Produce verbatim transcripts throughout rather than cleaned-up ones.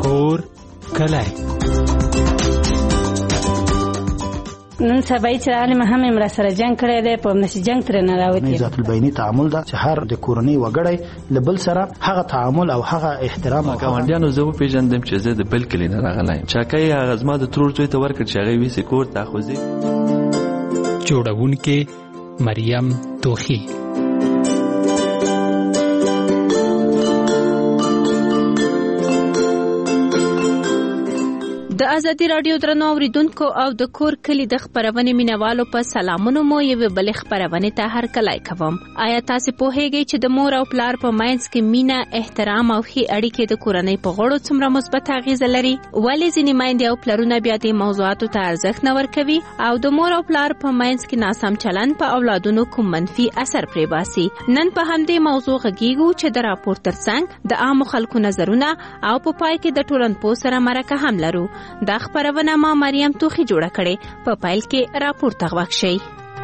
کور کلی. نن سبا چې عالم هم امر سره جنگ کړی دی په نشي جنگ تر نه راوتی. ذات البینی تعامل دا چې هر د کورنۍ وګړی لبل سره هغه تعامل او هغه احترام او ګاونډیانو زه پیژندم چې زه د بل کلی نه راغلایم. چاکای هغه زما د ترور څوی ته ورکړ چې هغه وی سکور تاخوزي. جوړونکې مریم توخی. د ازادي رادیو درنو اوریدونکو او د کور کلی د خبرونې مینوالو په سلامونو مو یو بل خبرونه ته هر کله کوم. آیا تاسو په هیګي چې د مور او پلار په ماینس کې مینا، احترام او ښې اړیکې د کورنۍ په غړو څومره مثبت اغیز لري؟ ولې ځینې مایندې او پلرونه بیا د موضوعاتو ته ارزښت نه ورکوي او د مور او پلار په ماینس کې ناسم چلند په اولادونو کوم منفي اثر پرې باسي؟ نن په همدې موضوع غږیږو چې د راپور ترڅنګ د عام خلکو نظرونه او په پای کې د ټولنپوه سره مرکه هم لرو. دا خبرونه ما مریم توخی جوړه کړې. په پایل کې راپور تغوښ شي.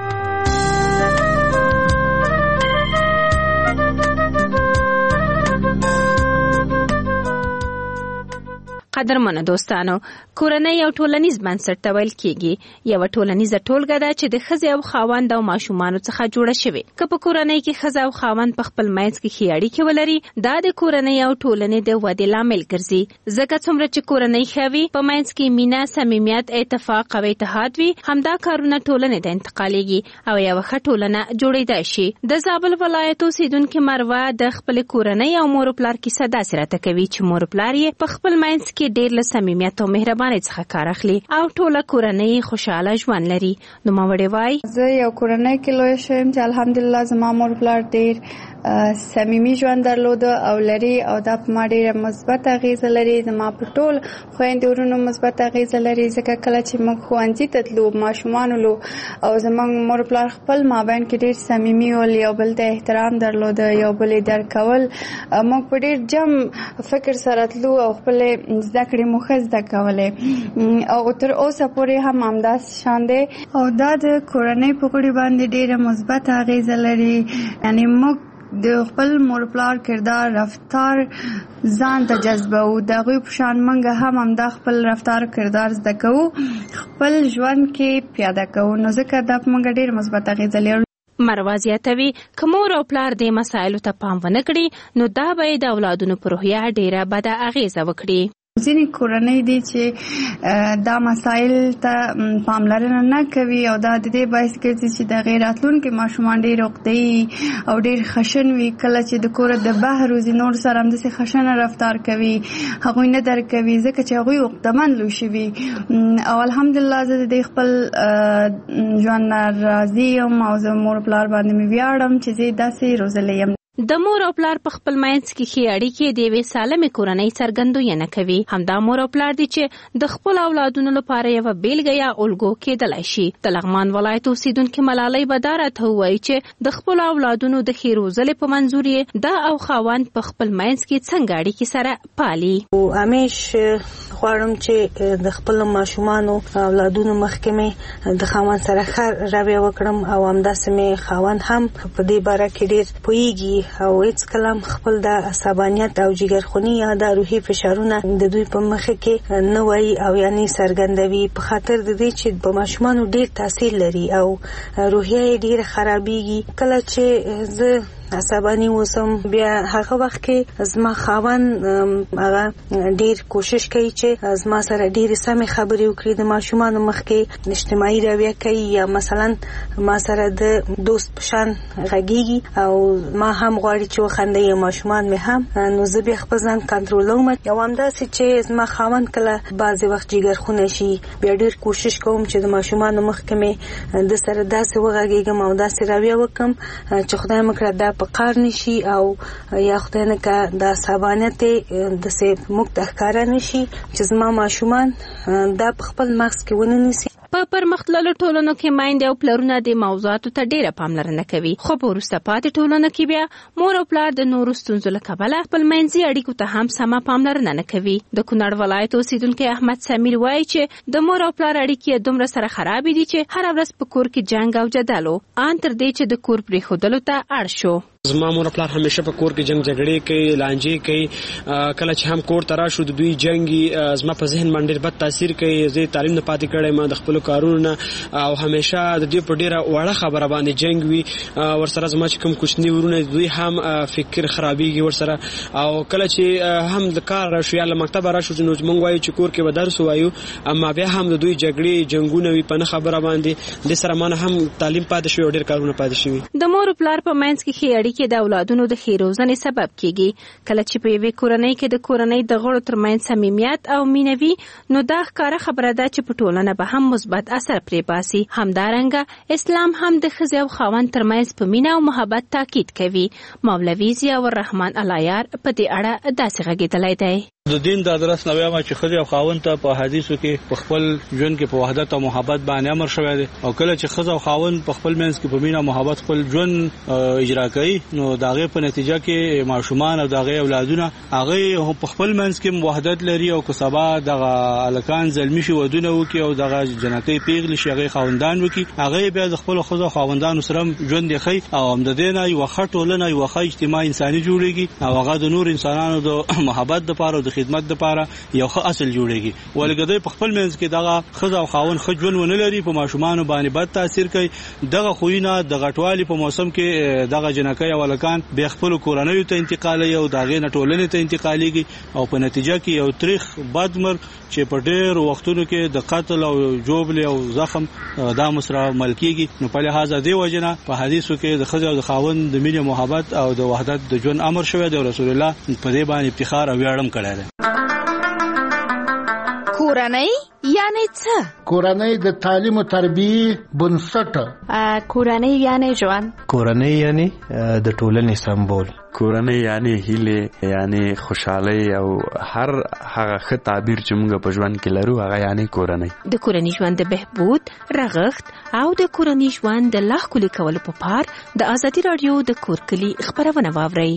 قدرمنو دوستانو، کورنۍ یو ټولنیز بنسټ ته ویل کېږي. یو ټولنیزه ټولګه ده چې د ښځې او خاوند او ماشومانو څخه جوړه شوې. که په کورنۍ کې ښځه او خاوند په خپل منځ کې ښې اړیکې ولري، دا د کورنۍ او ټولنې د ودې لامل ګرځي. ځکه څومره چې کورنۍ ښه وي، په منځ کې مینه، صمیمیت، اتفاق او اتحاد وي، همدا کارونه ټولنې ته انتقالېږي او یوه ښه ټولنه جوړېدای شي. د زابل ولایت اوسېدونکې مروه د خپلې کورنۍ او مور پلار کیسه داسې راته کوي چې مور پلار یې په خپل منځ کې ډېر له صمیمیت او مهربانۍ څخه کار اخلي او ټوله کورنۍ خوشاله ژوند لري. نو ماوړې وای زه یو کورنۍ کې لوی شوم چې الحمدلله زما مور پلار ډېر صمیمي ژوند درلود او لري او دا په ما ډېره مثبت اغیزه لري. زما په ټول خویندو ورونو مثبت اغیزه لري ځکه کله چې موږ ښوونځي ته تلو، ماشومان ولو او زموږ مور پلار خپل مابین کې ډېر صمیمي ول، یو بل ته احترام درلود، یو بل یې درک کول. موږ په ډېر جم فکر سره تلو او خپلې زده کړې مو ښه زده کولې او تر اوسه پورې هم همداسې شان دی او دا د کورنۍ په غړي باندې ډېره مثبت اغیزه لري. یعنې موږ د خپل مور پلار کردار، رفتار ځان ته جذبوو، د هغوی په شان موږ هم همدا خپل رفتار کردار زده کوو، خپل ژوند کې پیاده کوو. نو ځکه دا په موږ ډېر مثبت اغیزه لري. مروه زیاتوي که مور او پلار د مسایلو ته پام ونه کړي، نو دا به د اولادونو په روحیه ډېره بده اغیزه وکړي. ځینې کورنۍ دي چې دا مسایل ته پاملرنه نه کوي او دا د دې باعث ګرځي چې د هغې راتلونکي ماشومان ډېر عقده‌يي او ډېر خشن وي. کله چې د کوره د بهر وځي نور سره همداسې خشنه رفتار کوي، هغوی نه درک کوي ځکه چې هغوی عقده‌مند لوی شوي. او الحمدلله زه د دې خپل ژوند نه راضي یم او زه مور پلار باندې مې ویاړم چې زه داسې روزلی یم. د مور او پلار په خپل منځ کې ښې اړیکې د یوې سالمې کورنۍ څرګندونه کوي. همدا مور او پلار دي چې د خپل اولادونو لپاره یوه بیلګه یا الګو کېدلی شي. د لغمان ولایت اوسېدونکې ملالۍ به دا راته ووایي چې د خپلو اولادونو د ښې روزلې په منظور یې دا او خاوند په خپل منځ کې څنګه اړیکې سره پالي. همیش غواړم چې د خپلو ماشومانو اولادونو مخکې مې د خاوند سره ښه رویه وکړم او همداسې مې خاوند هم په دې باره کې ډېر پوهېږي او هیڅ کلام خپل د عصبانیت او جګرخوني یا د روحي فشارونه د دوی په مخ کې نه وایي او یعنی څرګندوي، په خاطر د دې چې په ماشومانو ډېر تاثیر لري او روحیه یې ډېره خرابېږي. کله چې زه عصبانی وسم بیا هغه وخت کې زما خاوند هغه ډیر کوشش کوي چې زما سره ډیر سمې خبرې وکړي، د ماشومانو مخ کې اجتماعي رویه کوي یا مثلا ما سره د دوست په شان غږیږي او ما هم غواړي چې وخندي ماشومان مې هم، نو زه بیا خپل ځان کنټرولوم. یو همداسې چې زما خاوند کله بعضې وخت جګرخونه شي بیا ډیر کوشش کوم چې د ماشومانو مخ کې مې د سره داسې وغږیږم او داسې رویه وکړم چې خدای مې کړه دا په کار نشي او یا خدای نه که د عصبانیت داسې موږ ته ښکاره نشي چې زما ماشومان دا په خپل مغز کې ونه نیسي. په پرمختللو ټولنو کې میندې او پلرونه د موضوعاتو ته ډیره پاملرنه کوي، خو په وروسته پاتې ټولنو کې بیا مور او پلار د نورو ستونزو له کبله خپل منځي اړیکو ته هم سمه پاملرنه نه کوي. د کونړ ولایت اوسیدونکی احمد سمیر وایي چې د مور او پلار اړیکې دومره سره خراب دي چې هر ورځ په کور کې جنگ او جدل و، ان تر دې چې د کور پرېښودلو ته اړ شو. زما مور پلار همیشه په کور کې جنگ جګړې کوي، لانجې کوي. کله چې هم کور ته راشو د دوی جنگي زما په ذهن باندې ډېر بد تاثیر کوي. زه تعلیم نه پاتې کړی ما د خپل کارونو نه، او همیشه د دوی په ډېره وړه خبره باندې جنگ وي. ورسره زما چې کوم کوچني ورونه دوی هم فکر خرابېږي ورسره. او کله چې هم د کار راشو یا له مکتب راشو نو موږ وایو چې کور کې به درس وایو، اما بیا هم د دوی جګړې جنگونه وي په نه خبره باندې. د سره مانه هم تعلیم پاتې شوی او ډېر کارونه پاتې شوي. د مور پلار په منځ کې ښې اړیکې د اولادونو د ښې روزنې سبب کیږي. کله چې په یوې کورنۍ کې د کورنۍ د غړو ترمنځ صمیمیت او مینه وي نو دا ښکاره خبره ده چې په ټولنه به هم مثبت اثر پرې باسي. همدارنګه اسلام هم د ښځې او خاوند ترمنځ په مینه او محبت تاکید کوي. مولوي ضیاء الرحمن العیار په دې اړه داسې غږېدلی دی. د دین د درس نو وایم چې خځه او خاوند ته په حدیثو کې په خپل ژوند کې په وحدت او محبت باندې امر شوی دی، او کله چې خځه او خاوند په خپل منځ کې په مینه او محبت خپل ژوند اجرا کوي نو داغه په نتیجه کې ماشومان او داغه اولادونه هغه په خپل منځ کې وحدت لري، او که سبا دغه الکان زلمی شي ودونه وکي او دغه جنتي پیغلی شي هغه خاوندان وکي، هغه بیا د خپل خځه او خاوندانو سره ژوند دی او هم د دینه یو خټولنه یو خې اجتماع انساني جوړيږي، او هغه د نور انسانانو د محبت لپاره د خدمت لپاره یو ښه اصل جوړيږي. ولګدې په خپل منځ کې دغه خځه او خاوند ښه ژوند ونه لري په ماشومان باندې بد تاثیر کوي. دغه خوینه د غټوالي په موسم کې دغه جنکۍ او لکان به خپل کورنۍ ته انتقالي او دغه نټولنې ته انتقاليږي، او په نتیجه کې یو تاریخ بدمر چې په ډېر وختونو کې د قتل او جوبل او زخم د مسره ملکیږي. نو په لحاظ دی وجنه په حدیثو کې د خځه او د خاوند د مینې محبت او د وحدت د ژوند امر شوی دی. رسول الله په دې باندې افتخار او ویاړم کړی دی. کورنۍ یعنی څه؟ کورنۍ د تعلیم او تربیه بنسټ. کورنۍ یعنی ژوند. کورنۍ یعنی د ټولنې سمبول. کورنۍ یعنی هیله، یعنی خوشحالي او هر هغه ښه تعبیر چې موږ په ژوند کې لرو هغه یعنی کورنۍ. د کورنۍ ژوند د بهبود، رغښت او د کورنۍ ژوند د لا ښکلي کولو په پار د ازادي راډیو د کور کلي خبرونه واورئ.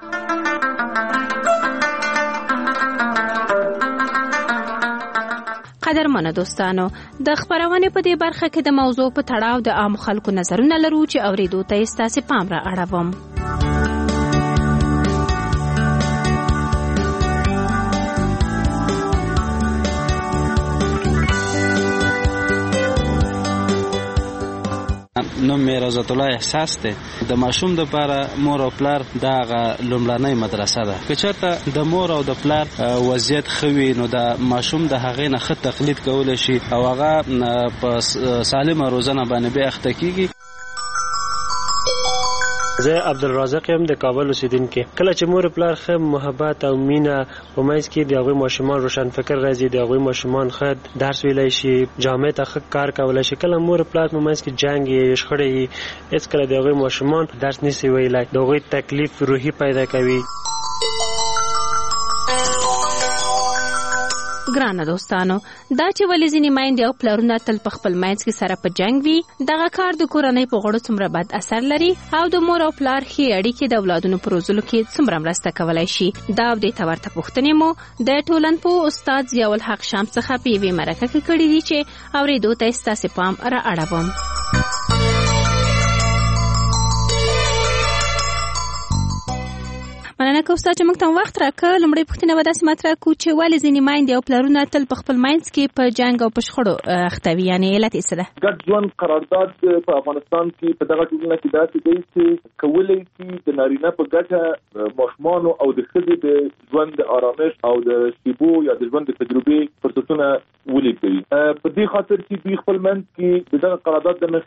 قدرمنو دوستانو، د خبرونه په دې برخه کې د موضوع په تړاو د عام خلکو نظرونه لرو چې اوریدو ته ستاسو پام را اړوم. نو مې رضات الله احساس ته د ماشوم د لپاره مور او پلار دغه لومړنۍ مدرسه ده. که چېرته د مور او د پلار وضعیت خوي نو د ماشوم د هغې نه ښه تقلید کول شي او هغه په سالمه روزنه باندې به اخته کیږي. زه عبدالرزاق یم د کابل اوسیدونکی. کله چې مور پلار ښه محبت او مینه په منځ کې د هغوی ماشومان روشن فکر راځي، د هغوی ماشومان ښه درس ویلی شي، جامع ته ښه کار کولی شي. کله مور پلار په منځ کې جنګ یې شخړې یې هېڅکله د هغوی ماشومان درس نشي ویلی، د هغوی تکلیف روحي پیدا کوي. ګرانه دوستانو، دا چې ولې ځینې میندې او پلرونه تل په خپل منځ کې سره په جنګ وي، دغه کار د کورنۍ په غړو څومره بد اثر لري او د مور او پلار ښې اړیکې د اولادونو په روزلو کې څومره مرسته کولی شي. دا او دې ته ورته پوښتنې مو د ټولنپوه استاد ضیاء الحق شام څخه په یوې مرکه کې کړي دي چې اورېدو ته ستاسې پام را اړوم. مننه کوم استاد چې موږ ته وخت راکړ. لومړی پوښتنه به داسې مطرح کړو چې ولې ځینې میندې او پلرونه تل په خپل منځ کې په جنګ او په شخړو اخته وي، یعنې علت یې څه ده؟ ګډ ژوند قرارداد په افغانستان کې په دغه ټولنه کې داسې دی چې کولی شي د نارینه په ګټه ماشومانو او د ښځې د ژوند د آرامش او د شیبو یا د ژوند د تجربې فرصتونه ولیکوي. په دې خاطر چې دوی خپل منځ کې د دغه قرارداد د مخې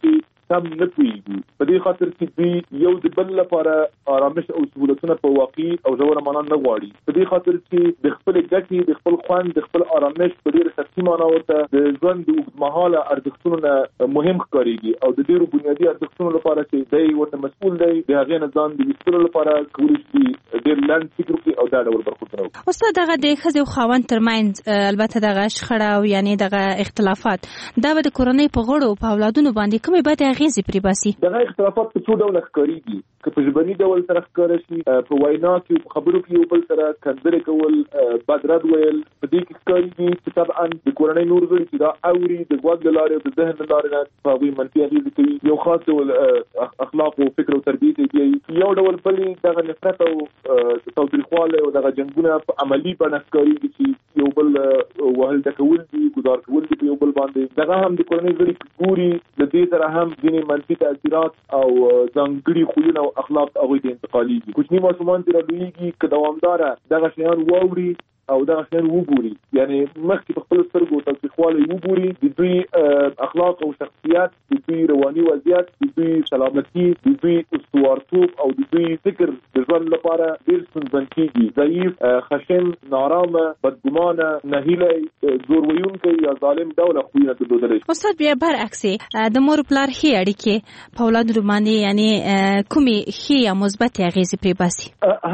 سم نه پوهیږي. په دې خاطر چې دوی یو د بل لپاره آرامش او سهولتونه په واقعي او ژوره معنا نه غواړي. په دې خاطر چې د خپل ګټې، د خپل خوند، د خپل آرامش په ډېر سختي معنا ورته د ژوند د اوږدمهاله ارزښتونو نه مهم ښکارېږي او د ډېرو بنیادي ارزښتونو لپاره چې دی ورته مسؤل دی، د هغې نه ځان د ویستلو لپاره کولی شي ډېر لنډ فکر وکړي او دا ډول برخوردونه وکړي. استاد، دغه د ښځې او خاوند ترمنځ البته دغه شخړه او یعنې دغه اختلافات دا به د کورنۍ په غړو او په اولادونو باندې کومې بدې اغېزې پرې باسي؟ دغه اختلافات په څو ډوله ښکارېږي. که په ژبني ډول سره ښکاره شي، په وینا کې په خبرو کې یو بل سره کنځلې کول، بد رد ویل، په دې کې ښکارېږي چې طبعا د کورنۍ نور غړي چې دا اوري د غوږ له لارې او د ذهن له لارې نه په هغوی منفي اغېزې کوي، یو خاص ډول اخلاق او فکر او تربیې ته بیایي. یو ډول بلې دغه نفرت او تاوتریخوالی او دغه جنګونه په عملي بڼه ښکارېږي چې یو بل وهل ډکول دي، ګزار کول دي په یو بل باندې. دغه هم د کورنۍ غړي ګوري، د دې سره هم ځینې منفي تاثیرات او ځانګړي خویونه او اخلاق هغوی ته انتقالېږي. کوچني ماشومان چې رالویږي که دوامداره دغه شیان واوري او دغه شیان وګوري، یعنی مخکې په خپلو سترګو تاوتریخوالی وګوري، د دوی اخلاق او شخصیت، د دوی رواني وضعیت، د دوی سلامتي، د دوی استوارتوب او د دوی فکر د ژوند لپاره ډېر ستونزمن کېږي. ضعیف، خشن، نارامه، بدګمانه، نهیلی، زور ویونکی یا ظالم ډوله خویونه درلودلی. استاد، بیا برعکس د مور پلار ښې اړیکې په اولادو باندې یعنې کومې ښې یا مثبتې اغېزې پرې باسي؟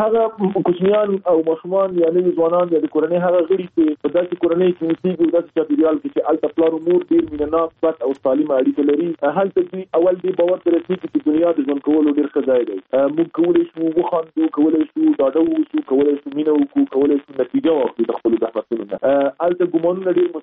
هغه کوچنیان او ماشومان یا نوي ځوانان یا د کورنۍ هغه غړي چې په داسې کورنۍ کې اوسېږي او داسې چاپېریال کې چې هلته پلار او مور ډېر مینهناک، مثبت او سالمه اړیکه لري، هلته دوی اول دې باور ته رسېږي چې دنیا د ژوند کولو ډېر ښه ځای دی. موږ کولی شو وخاندو، کولی شو ډاډه واوسو، کولی شو مینه وکړو، کولی شو نتیجه واخلو د خپلو زحمتونو نه. هلته ګمانونه ډېر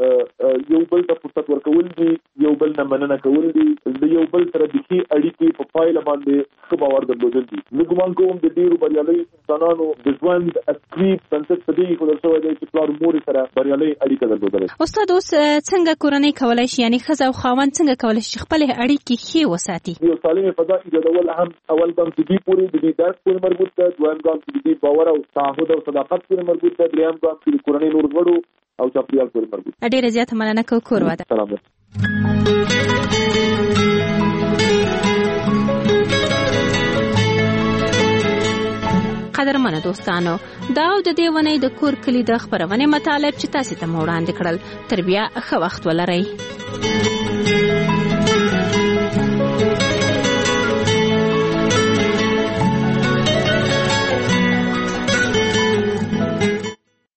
مثبت، یو بل ته فرصت ورکول دي، یو بل نه مننه کول دي، د یو بل سره د ښې اړیکې په پایله باندې ښه باور درلودل دي. زه ګمان کوم د ډېرو بریالیو انسانانو د ژوند اصلي بنسټ په دې ښودل شوی دی چې پلار مور سره بریالۍ اړیکه درلودلی. استاد، اوس څنګه کورنۍ کولی شي، یعنې ښځه او خاوند څنګه کولی شي خپلې اړیکې ښې وساتي؟ یو سالمې فضا ایجادول هم اول ګام چې دوی پورې د دې درس پورې مربوط ده، دویم ګام چې د دې باور او تعهد او صداقت پورې مربوط ده، دریم ګام چې د کورنۍ نور غړو او چاپېریال پورې مربوط ده. ډېره زیاته مننه کوو. کور وده. سلامت. قدرمنه دوستانو، دا او د دې ونې د کور کلی د خپرونې مطالب چې تاسو ته مو وړاندې کړل. تر بیا ښه وخت ولرئ.